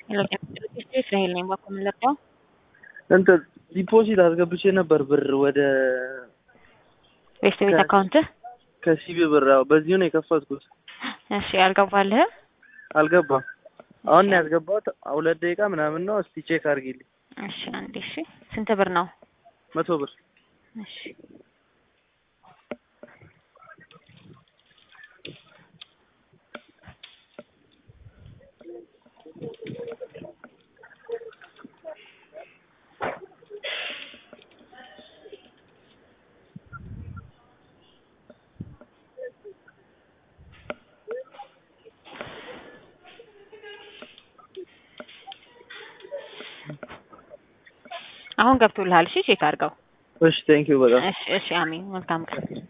እስራኤል ነኝ ባኮ ምለቀው እንትን ዲፖዚት አስገብቼ ነበር ብር ወደ ቤስት ቤት አካውንት ከሲቢ ብር በዚሁ ነው የከፈትኩት። እሺ አልገባልህም? አልገባም። አሁን ያስገባሁት 2 ደቂቃ ምናምን ነው። እስቲ ቼክ አድርጊልኝ። እሺ አንዴ። እሺ ስንት ብር ነው? 100 ብር። እሺ አሁን ገብቶልሃል? እሺ ቼክ አድርገው። እሺ ቴንክ ዩ በጣም እሺ አሚን። መልካም ቀን።